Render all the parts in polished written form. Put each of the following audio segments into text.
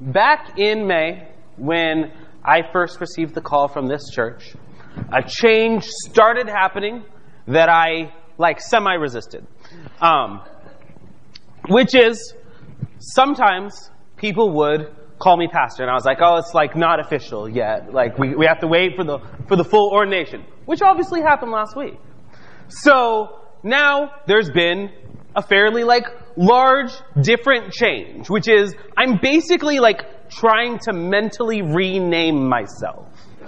Back in May, when I first received the call from this church, a change started happening that I, semi-resisted. Which is, sometimes people would call me pastor, and I was like, oh, it's not official yet. We have to wait for the full ordination, which obviously happened last week. So now there's been a fairly large different change, which is I'm basically trying to mentally rename myself.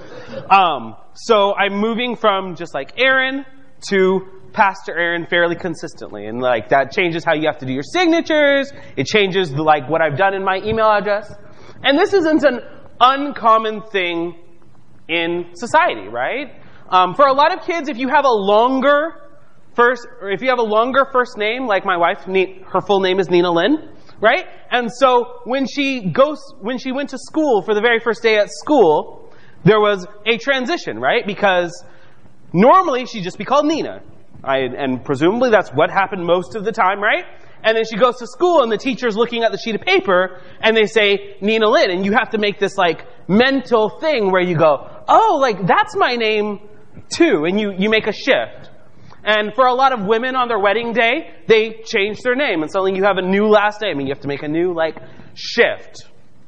So I'm moving from just Aaron to Pastor Aaron fairly consistently, and that changes how you have to do your signatures. It changes what I've done in my email address, and this isn't an uncommon thing in society, right? For a lot of kids, if you have a longer first name, like my wife, her full name is Nina Lynn, right? And so when she went to school for the very first day at school, there was a transition, right? Because normally she'd just be called Nina. And presumably that's what happened most of the time, right? And then she goes to school and the teacher's looking at the sheet of paper and they say Nina Lynn, and you have to make this mental thing where you go, oh, that's my name too, and you make a shift. And for a lot of women on their wedding day, they change their name, and suddenly you have a new last name, and you have to make a new shift.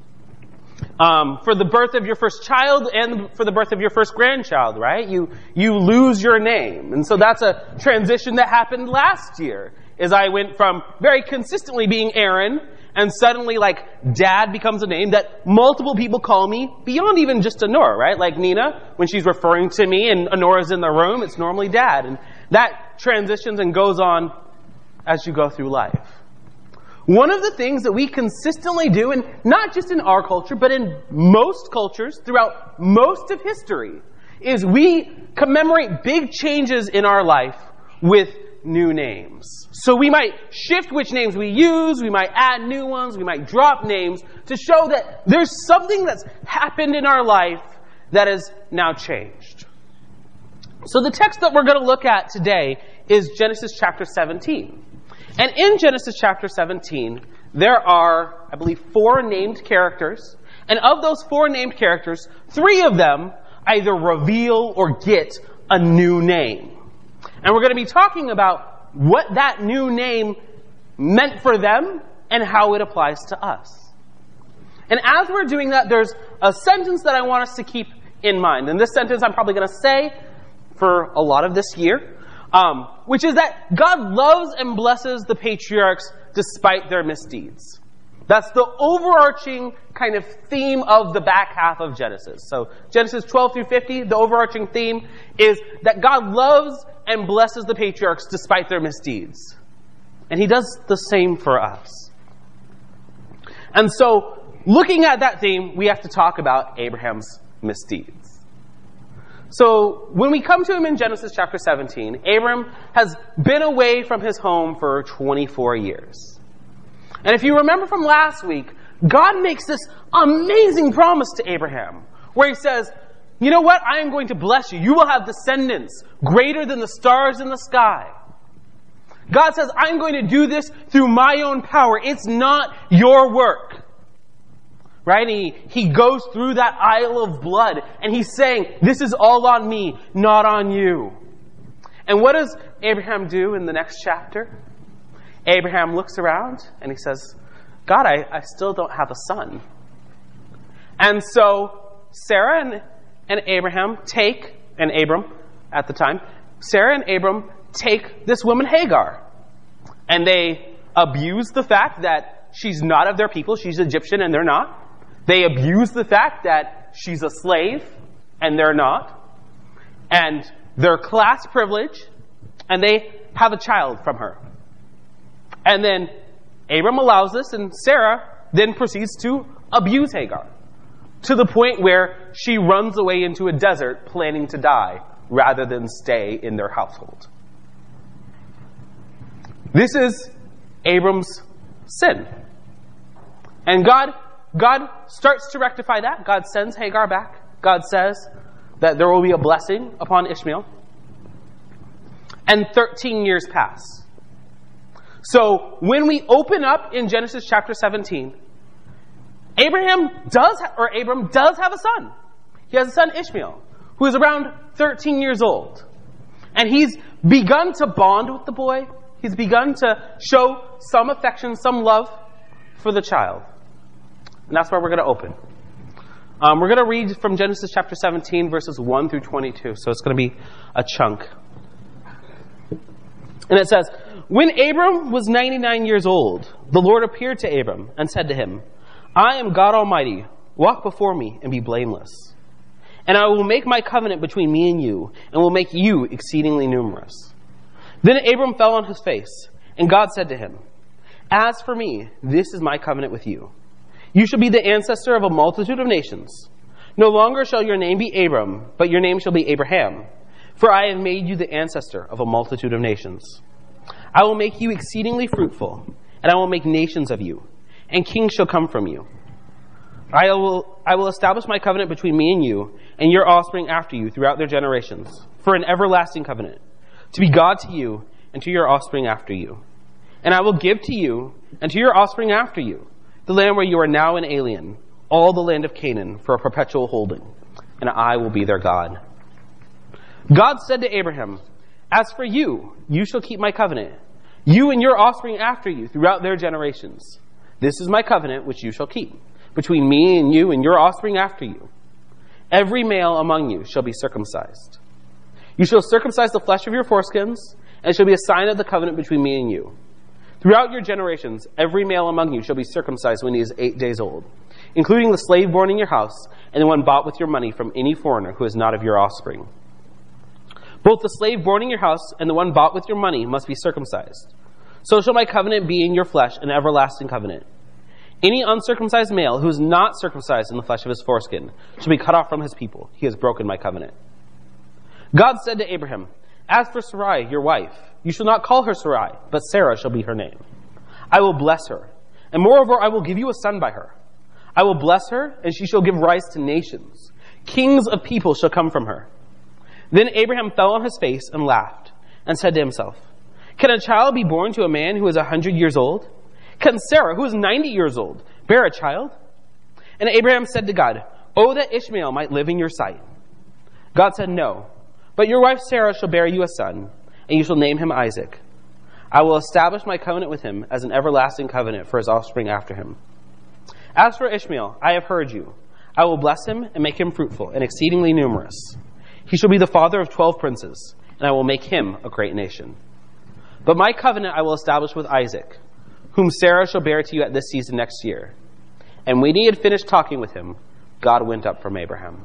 For the birth of your first child and for the birth of your first grandchild, right? You lose your name. And so that's a transition that happened last year, is I went from very consistently being Aaron, and suddenly Dad becomes a name that multiple people call me beyond even just Honora, right? Like Nina, when she's referring to me and Honora's in the room, it's normally Dad. And that transitions and goes on as you go through life. One of the things that we consistently do, and not just in our culture, but in most cultures throughout most of history, is we commemorate big changes in our life with new names. So we might shift which names we use, we might add new ones, we might drop names to show that there's something that's happened in our life that has now changed. So the text that we're going to look at today is Genesis chapter 17. And in Genesis chapter 17, there are, I believe, 4 named characters. And of those 4 named characters, 3 of them either reveal or get a new name. And we're going to be talking about what that new name meant for them and how it applies to us. And as we're doing that, there's a sentence that I want us to keep in mind. And this sentence I'm probably going to say for a lot of this year. Which is that God loves and blesses the patriarchs despite their misdeeds. That's the overarching kind of theme of the back half of Genesis. So Genesis 12 through 50, the overarching theme is that God loves and blesses the patriarchs despite their misdeeds. And He does the same for us. And so, looking at that theme, we have to talk about Abraham's misdeeds. So, when we come to him in Genesis chapter 17, Abram has been away from his home for 24 years. And if you remember from last week, God makes this amazing promise to Abraham, where He says, you know what? I am going to bless you. You will have descendants greater than the stars in the sky. God says, I'm going to do this through my own power. It's not your work. Right? He goes through that aisle of blood, and He's saying, this is all on me, not on you. And what does Abraham do in the next chapter? Abraham looks around, and he says, God, I still don't have a son. And so Sarah and Abraham at the time, Sarah and Abram take this woman Hagar, and they abuse the fact that she's not of their people, she's Egyptian and they're not. They abuse the fact that she's a slave, and they're not. And they're class privilege, and they have a child from her. And then Abram allows this, and Sarah then proceeds to abuse Hagar, to the point where she runs away into a desert planning to die, rather than stay in their household. This is Abram's sin. And God starts to rectify that. God sends Hagar back. God says that there will be a blessing upon Ishmael. And 13 years pass. So when we open up in Genesis chapter 17, Abram does have a son. He has a son, Ishmael, who is around 13 years old. And he's begun to bond with the boy. He's begun to show some affection, some love for the child. And that's where we're going to open. We're going to read from Genesis chapter 17, verses 1 through 22. So it's going to be a chunk. And it says, "When Abram was 99 years old, the Lord appeared to Abram and said to him, 'I am God Almighty. Walk before me and be blameless. And I will make my covenant between me and you, and will make you exceedingly numerous.' Then Abram fell on his face, and God said to him, 'As for me, this is my covenant with you. You shall be the ancestor of a multitude of nations. No longer shall your name be Abram, but your name shall be Abraham. For I have made you the ancestor of a multitude of nations. I will make you exceedingly fruitful, and I will make nations of you, and kings shall come from you. I will establish my covenant between me and you, and your offspring after you throughout their generations, for an everlasting covenant, to be God to you and to your offspring after you. And I will give to you and to your offspring after you the land where you are now an alien, all the land of Canaan, for a perpetual holding, and I will be their God.' God said to Abraham, 'As for you, you shall keep my covenant, you and your offspring after you throughout their generations. This is my covenant which you shall keep, between me and you and your offspring after you. Every male among you shall be circumcised. You shall circumcise the flesh of your foreskins, and it shall be a sign of the covenant between me and you. Throughout your generations, every male among you shall be circumcised when he is 8 days old, including the slave born in your house and the one bought with your money from any foreigner who is not of your offspring. Both the slave born in your house and the one bought with your money must be circumcised. So shall my covenant be in your flesh, an everlasting covenant. Any uncircumcised male who is not circumcised in the flesh of his foreskin shall be cut off from his people. He has broken my covenant.' God said to Abraham, 'As for Sarai, your wife, you shall not call her Sarai, but Sarah shall be her name. I will bless her, and moreover I will give you a son by her. I will bless her, and she shall give rise to nations. Kings of people shall come from her.' Then Abraham fell on his face and laughed, and said to himself, 'Can a child be born to a man who is 100 years old? Can Sarah, who is 90 years old, bear a child?' And Abraham said to God, 'Oh, that Ishmael might live in your sight.' God said, 'No, but your wife Sarah shall bear you a son, and you shall name him Isaac. I will establish my covenant with him as an everlasting covenant for his offspring after him. As for Ishmael, I have heard you. I will bless him and make him fruitful and exceedingly numerous. He shall be the father of 12 princes, and I will make him a great nation. But my covenant I will establish with Isaac, whom Sarah shall bear to you at this season next year.' And when he had finished talking with him, God went up from Abraham."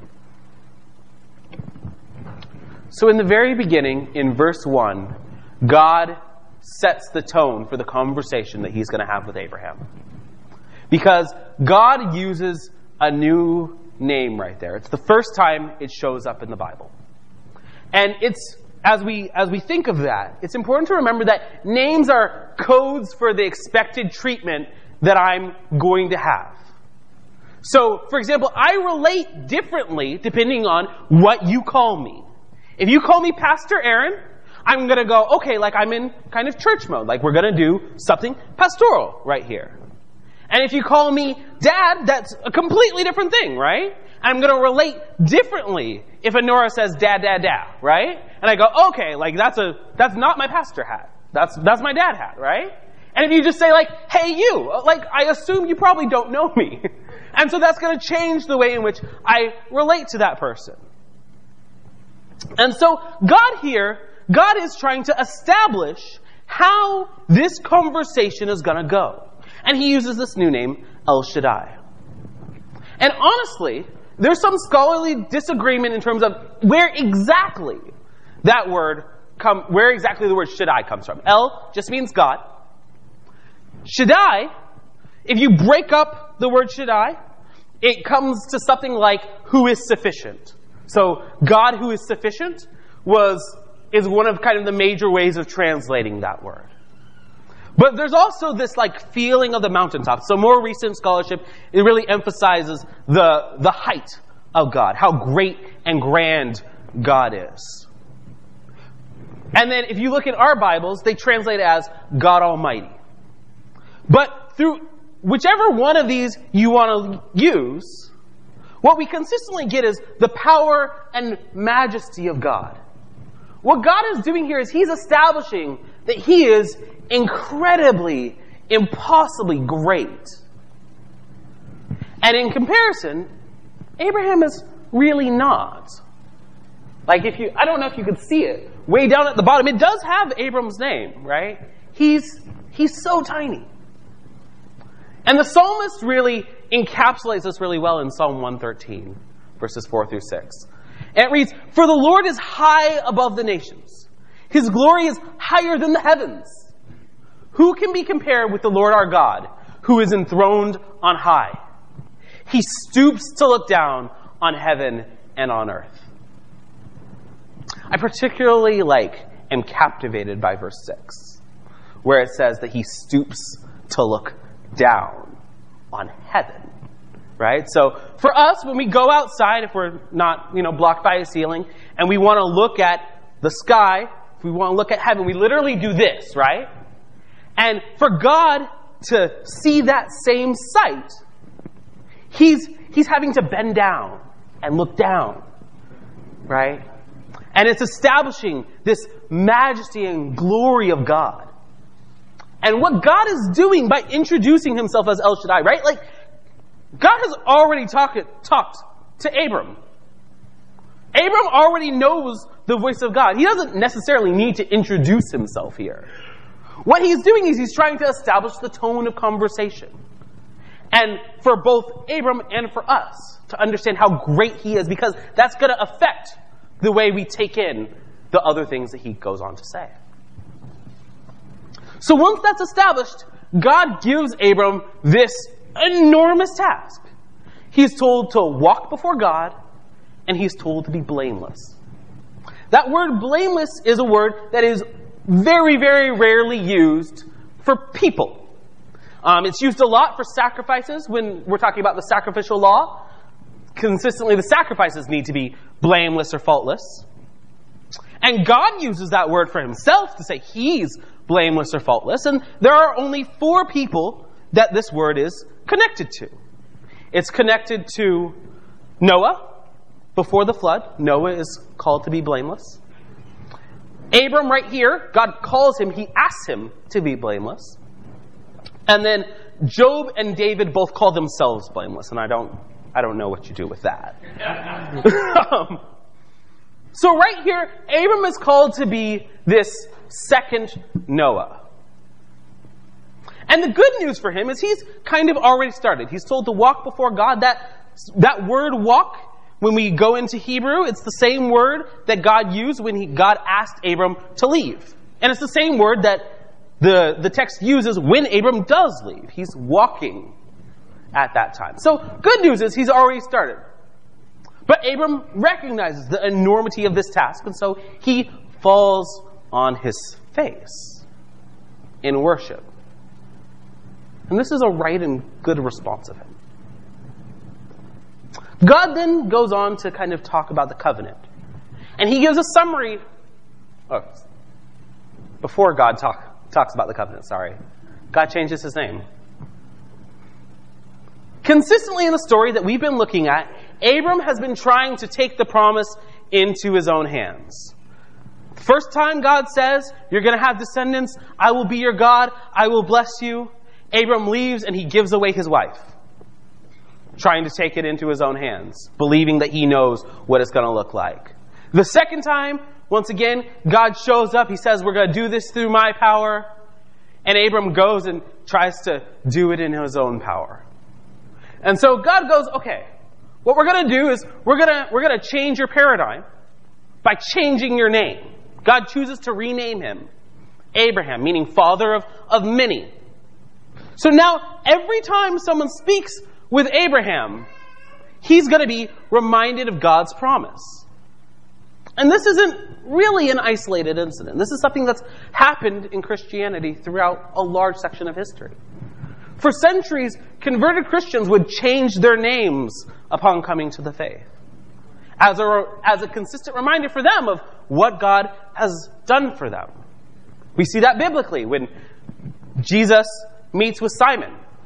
So in the very beginning, in verse 1, God sets the tone for the conversation that he's going to have with Abraham. Because God uses a new name right there. It's the first time it shows up in the Bible. And it's, as we think of that, it's important to remember that names are codes for the expected treatment that I'm going to have. So, for example, I relate differently depending on what you call me. If you call me Pastor Aaron, I'm going to go, okay, like I'm in kind of church mode. Like we're going to do something pastoral right here. And if you call me Dad, that's a completely different thing, right? I'm going to relate differently if Honora says Dad, Dad, Dad, right? And I go, okay, like that's not my pastor hat. That's my dad hat, right? And if you just say like, hey you, like I assume you probably don't know me. And so that's going to change the way in which I relate to that person. And so God is trying to establish how this conversation is going to go. And he uses this new name, El Shaddai. And honestly, there's some scholarly disagreement in terms of where exactly the word Shaddai comes from. El just means God. Shaddai, if you break up the word Shaddai, it comes to something like who is sufficient. So God who is sufficient is one of kind of the major ways of translating that word. But there's also this like feeling of the mountaintop. So more recent scholarship, it really emphasizes the height of God, how great and grand God is. And then if you look in our Bibles, they translate it as God Almighty. But whichever one of these you want to use, what we consistently get is the power and majesty of God. What God is doing here is He's establishing that He is incredibly, impossibly great. And in comparison, Abraham is really not. Like I don't know if you could see it, way down at the bottom, it does have Abram's name, right? He's so tiny. And the psalmist really encapsulates this really well in Psalm 113, verses 4 through 6. And it reads, "For the Lord is high above the nations. His glory is higher than the heavens. Who can be compared with the Lord our God, who is enthroned on high? He stoops to look down on heaven and on earth." I particularly am captivated by verse 6, where it says that He stoops to look down on heaven. Right? So for us, when we go outside, if we're not, blocked by a ceiling, and we want to look at the sky, if we want to look at heaven, we literally do this, right? And for God to see that same sight, He's having to bend down and look down, right? And it's establishing this majesty and glory of God. And what God is doing by introducing Himself as El Shaddai, right? God has already talked to Abram. Abram already knows the voice of God. He doesn't necessarily need to introduce himself here. What he's doing is he's trying to establish the tone of conversation. And for both Abram and for us to understand how great He is, because that's going to affect the way we take in the other things that He goes on to say. So once that's established, God gives Abram this enormous task. He's told to walk before God, and he's told to be blameless. That word blameless is a word that is very, very rarely used for people. It's used a lot for sacrifices when we're talking about the sacrificial law. Consistently, the sacrifices need to be blameless or faultless. And God uses that word for Himself to say He's blameless or faultless. And there are only 4 people that this word is connected to. It's connected to Noah. Before the flood, Noah is called to be blameless. Abram right here, God calls him, He asks him to be blameless. And then Job and David both call themselves blameless, and I don't know what you do with that. So right here, Abram is called to be this second Noah. And the good news for him is he's kind of already started. He's told to walk before God. That word walk, when we go into Hebrew, it's the same word that God used when God asked Abram to leave. And it's the same word that the text uses when Abram does leave. He's walking at that time. So good news is he's already started. But Abram recognizes the enormity of this task, and so he falls on his face in worship. And this is a right and good response of him. God then goes on to kind of talk about the covenant. And He gives a summary. Before God talks about the covenant, God changes His name. Consistently in the story that we've been looking at, Abram has been trying to take the promise into his own hands. First time God says, you're going to have descendants, I will be your God, I will bless you. Abram leaves and he gives away his wife, trying to take it into his own hands, believing that he knows what it's going to look like. The second time, once again, God shows up. He says, we're going to do this through my power. And Abram goes and tries to do it in his own power. And so God goes, okay, what we're going to do is we're going to change your paradigm by changing your name. God chooses to rename him Abraham, meaning father of many. So now, every time someone speaks with Abraham, he's going to be reminded of God's promise. And this isn't really an isolated incident. This is something that's happened in Christianity throughout a large section of history. For centuries, converted Christians would change their names upon coming to the faith, as a consistent reminder for them of what God has done for them. We see that biblically when Jesus meets with Simon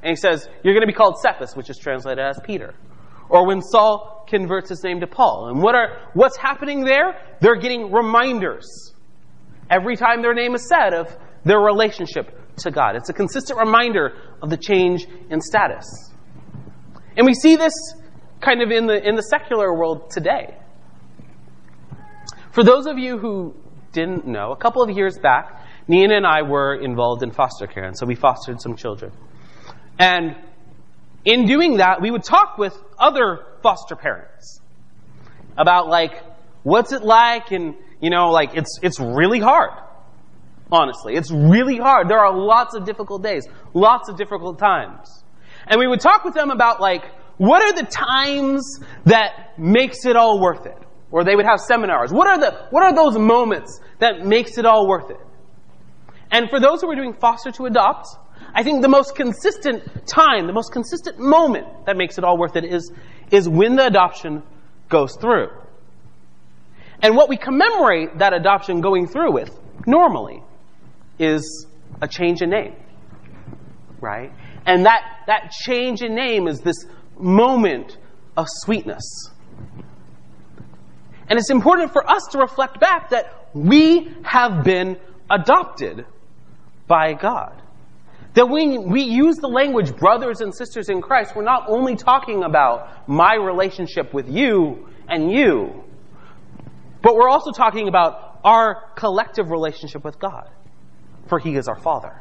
and he says, you're going to be called Cephas, which is translated as Peter. Or when Saul converts his name to Paul. And what's happening there? They're getting reminders every time their name is said of their relationship to God. It's a consistent reminder of the change in status. And we see this kind of in the secular world today. For those of you who didn't know, a couple of years back, Nina and I were involved in foster care, and so we fostered some children. And in doing that, we would talk with other foster parents about, what's it like, and, it's really hard. Honestly, it's really hard. There are lots of difficult days, lots of difficult times. And we would talk with them about, what are the times that makes it all worth it? Or they would have seminars. What are those moments that makes it all worth it? And for those who are doing foster to adopt, I think the most consistent time, the most consistent moment that makes it all worth it is when the adoption goes through. And what we commemorate that adoption going through with, normally, is a change in name. Right? And that change in name is this moment of sweetness. And it's important for us to reflect back that we have been adopted by God. That when we use the language brothers and sisters in Christ, we're not only talking about my relationship with you and you, but we're also talking about our collective relationship with God, for He is our Father.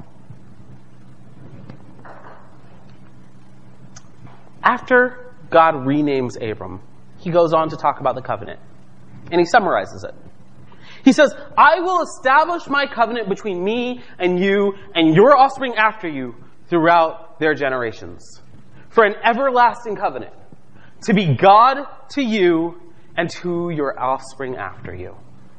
After God renames Abram, He goes on to talk about the covenant, and He summarizes it. He says, I will establish my covenant between me and you and your offspring after you throughout their generations, for an everlasting covenant, to be God to you and to your offspring after you.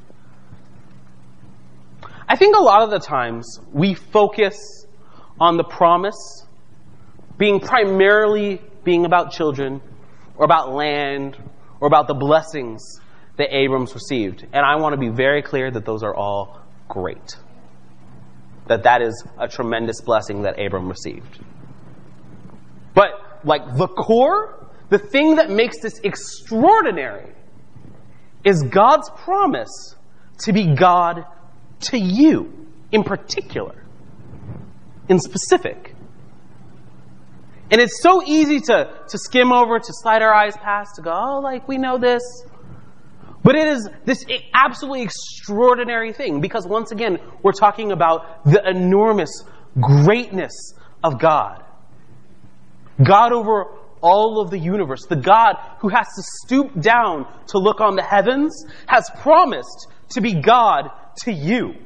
I think a lot of the times we focus on the promise primarily being about children, or about land, or about the blessings that Abram's received. And I want to be very clear that those are all great. That is a tremendous blessing that Abram received. But, the core, the thing that makes this extraordinary, is God's promise to be God to you, in particular, in specific. And it's so easy to skim over, to slide our eyes past, to go, we know this. But it is this absolutely extraordinary thing, because once again, we're talking about the enormous greatness of God. God over all of the universe, the God who has to stoop down to look on the heavens, has promised to be God to you.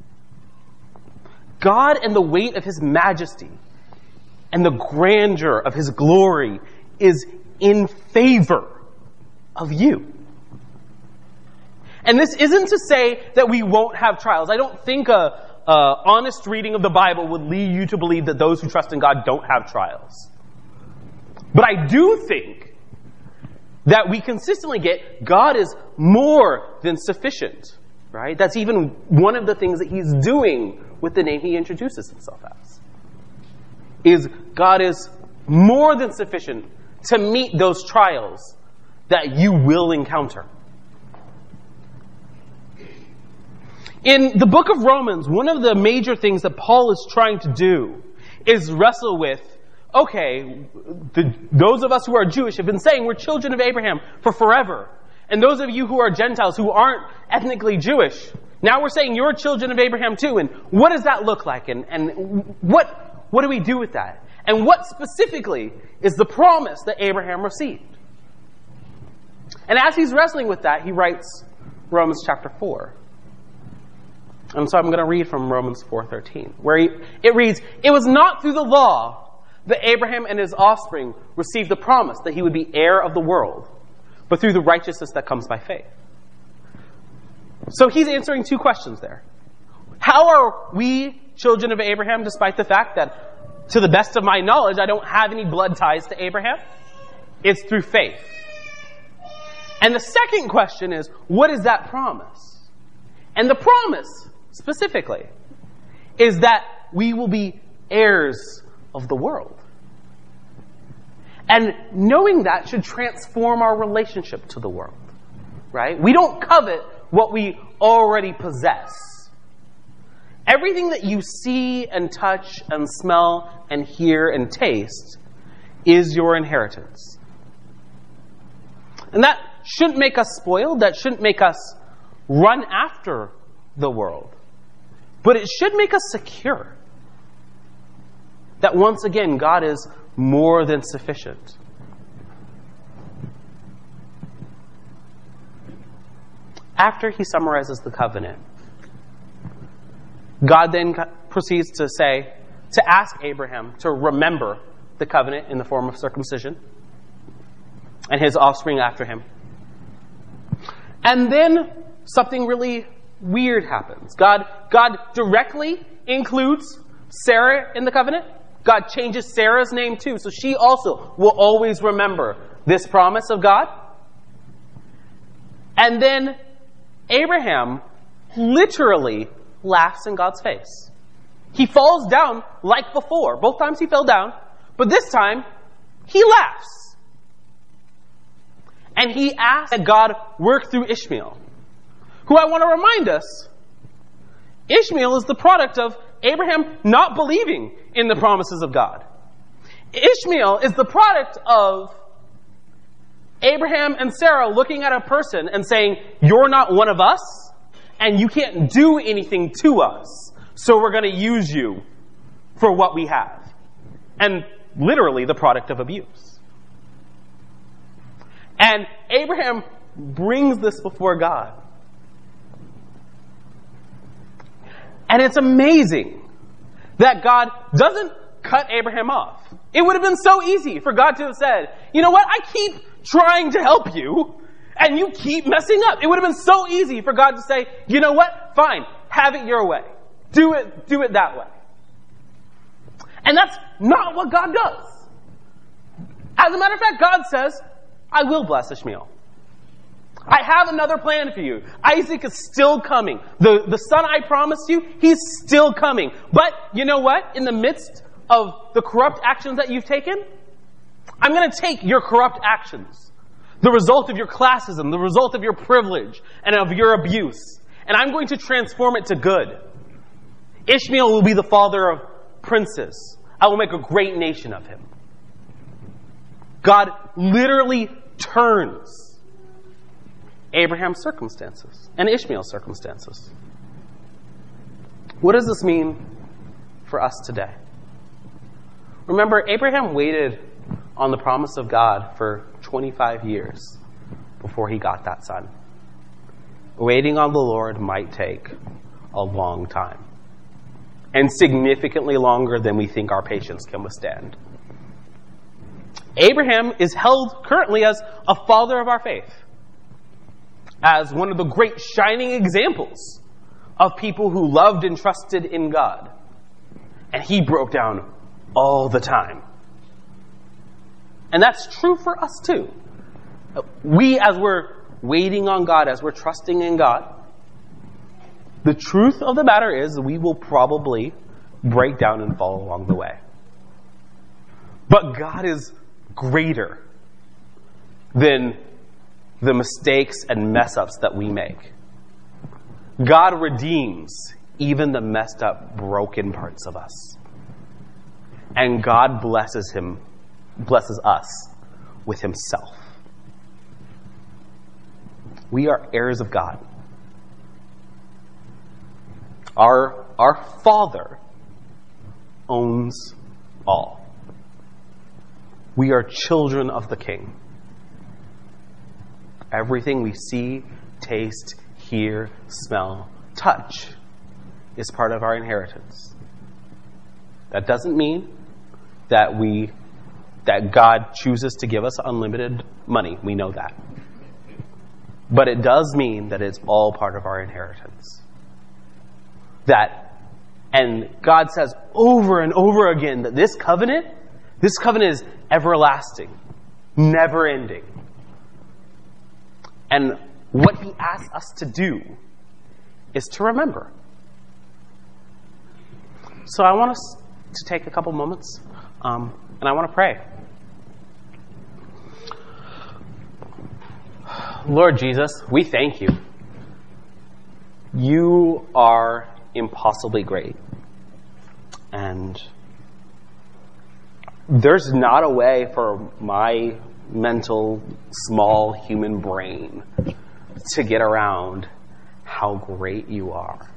God and the weight of His majesty and the grandeur of His glory is in favor of you. And this isn't to say that we won't have trials. I don't think a honest reading of the Bible would lead you to believe that those who trust in God don't have trials. But I do think that we consistently get God is more than sufficient. Right? That's even one of the things that He's doing with the name He introduces Himself as. Is God is more than sufficient to meet those trials that you will encounter. In the book of Romans, one of the major things that Paul is trying to do is wrestle with, those of us who are Jewish have been saying we're children of Abraham for forever. And those of you who are Gentiles, who aren't ethnically Jewish, now we're saying you're children of Abraham too. And what does that look like? And what do we do with that? And what specifically is the promise that Abraham received? And as he's wrestling with that, he writes Romans chapter 4. And so I'm going to read from Romans 4:13, where it reads, it was not through the law that Abraham and his offspring received the promise that he would be heir of the world, but through the righteousness that comes by faith. So he's answering two questions there. How are we children of Abraham, despite the fact that, to the best of my knowledge, I don't have any blood ties to Abraham? It's through faith. And the second question is, what is that promise? And the promise, specifically, is that we will be heirs of the world. And knowing that should transform our relationship to the world, right? We don't covet what we already possess. Everything that you see and touch and smell and hear and taste is your inheritance. And that shouldn't make us spoiled. That shouldn't make us run after the world. But it should make us secure. That once again, God is more than sufficient. After he summarizes the covenant, God then proceeds to ask Abraham to remember the covenant in the form of circumcision and his offspring after him. And then something really weird happens. God directly includes Sarah in the covenant. God changes Sarah's name too, so she also will always remember this promise of God. And then Abraham literally laughs in God's face. He falls down like before. Both times he fell down, but this time he laughs. And he asks that God work through Ishmael, who I want to remind us, Ishmael is the product of Abraham not believing in the promises of God. Ishmael is the product of Abraham and Sarah looking at a person and saying, "You're not one of us, and you can't do anything to us, so we're going to use you for what we have." And literally the product of abuse. And Abraham brings this before God. And it's amazing that God doesn't cut Abraham off. It would have been so easy for God to have said, "You know what? I keep trying to help you, and you keep messing up." It would have been so easy for God to say, "You know what? Fine. Have it your way. Do it that way." And that's not what God does. As a matter of fact, God says, "I will bless Ishmael. I have another plan for you. Isaac is still coming. The son I promised you, he's still coming. But you know what? In the midst of the corrupt actions that you've taken, I'm going to take your corrupt actions, the result of your classism, the result of your privilege, and of your abuse, and I'm going to transform it to good. Ishmael will be the father of princes. I will make a great nation of him." God literally turns Abraham's circumstances and Ishmael's circumstances. What does this mean for us today? Remember, Abraham waited on the promise of God for 25 years before he got that son. Waiting on the Lord might take a long time, and significantly longer than we think our patience can withstand. Abraham is held currently as a father of our faith, as one of the great shining examples of people who loved and trusted in God. And he broke down all the time. And that's true for us too. We, as we're waiting on God, as we're trusting in God, the truth of the matter is we will probably break down and fall along the way. But God is greater than the mistakes and mess-ups that we make. God redeems even the messed up, broken parts of us. And God blesses us with himself. We are heirs of God. Our Father owns all. We are children of the King. Everything we see, taste, hear, smell, touch is part of our inheritance. That doesn't mean that God chooses to give us unlimited money. We know that. But it does mean that it's all part of our inheritance. And God says over and over again that this covenant is everlasting, never ending. And what he asks us to do is to remember. So I want us to take a couple moments, and I want to pray. Lord Jesus, we thank you. You are impossibly great. And there's not a way for my mental, small human brain to get around how great you are.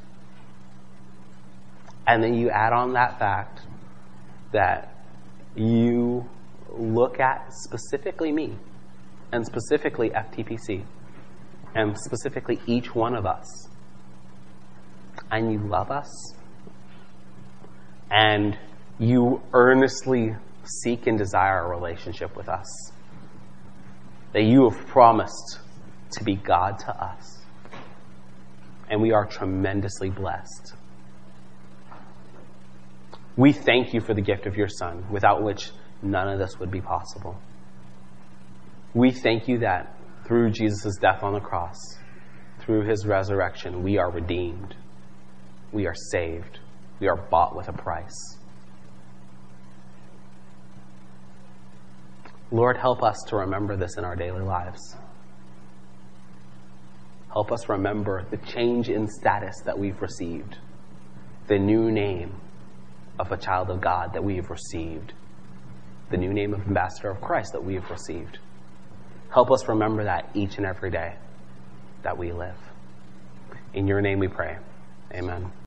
And then you add on that fact that you look at specifically me, and specifically FTPC, and specifically each one of us, and you love us, and you earnestly seek and desire a relationship with us, that you have promised to be God to us, and we are tremendously blessed. We thank you for the gift of your Son, without which none of this would be possible. We thank you that through Jesus' death on the cross, through his resurrection, we are redeemed. We are saved. We are bought with a price. Lord, help us to remember this in our daily lives. Help us remember the change in status that we've received, the new name of a child of God that we have received, the new name of ambassador of Christ that we have received. Help us remember that each and every day that we live. In your name we pray. Amen.